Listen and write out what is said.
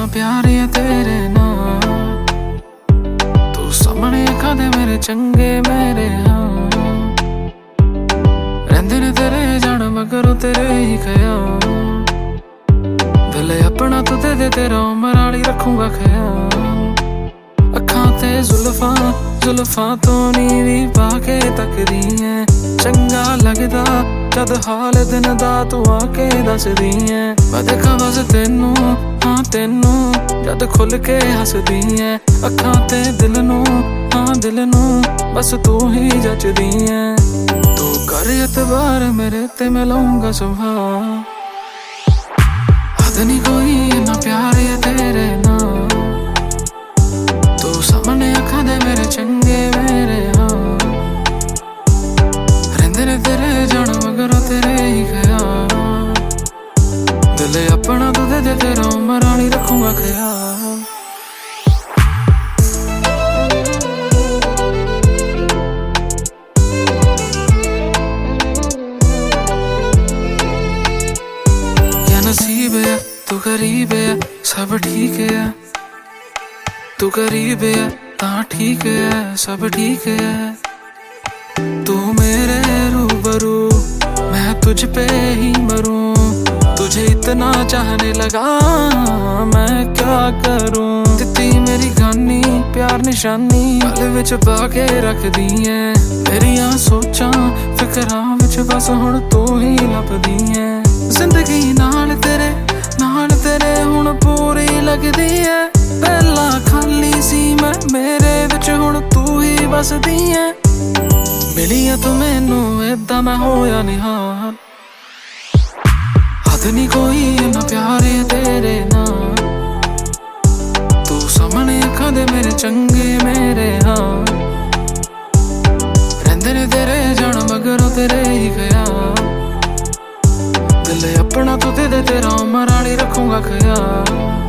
प्यार है तेरे नाल, तू सामने अखां दे मेरे चंगे मेरे हाँ रहिंदे ने तेरे जान मगरों तेरे ही ख्याल, दिल अपना तू दे दे तेरा उमर वाली रखूंगा ख्याल। अखां ते जुल्फां जुल्फां तो नीवी पाके तकदी है, चंगा लगदा जद हाल दिन दा तू आके दसदी है। मैं देखा बस तेनू हाँ तेनू जद खुल के हसदी है, अखां ते दिल नू हाँ दिल नू बस तू ही जचदी है। तू कर एतबार मेरे ते मैं लूंगा संभाल, हद नहीं कोई इन्ना प्यार है तेरे नाल, तू सामने अखां दे मेरे चंगे मेरे हाँ रहिंदे ने तेरे जान मगरों तेरे ही ख्याल, दिल अपना तू दे दे तेरा उमर वाली रखूंगा ख्याल। क्या नसीब है तू करीब है सब ठीक है, तू करीब है हाँ ठीक है सब ठीक है। तू मेरे रूबरू मैं तुझ पे ही मरूं, तुझे इतना चाहने लगा मैं क्या करूं। तिती मेरी गानी प्यार निशानी गल विच पाके रख दी है, मेरियां सोचां फिकरां विच बस हुण तू ही लभदी है। जिंदगी नाल तेरे हुण पूरी लगदी है, पहला खाली सी मैं मेरे विच हुण तू ही बसदी है। मिलिया तू मैनू ऐदां मैं होया निहाल, हद नहीं कोई इन्ना प्यार है तेरे नाल, तू सामने अखां दे मेरे चंगे मेरे हाँ रहिंदे ने तेरे जान मगरों तेरे ही ख्याल, दिल अपना तू दे दे तेरा उमर वाली रखूंगा ख्याल।